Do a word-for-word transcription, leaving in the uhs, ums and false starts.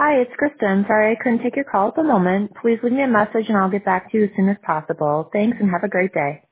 Hi, it's Kristen. Sorry I couldn't take your call at the moment. Please leave me a message and I'll get back to you as soon as possible. Thanks and have a great day.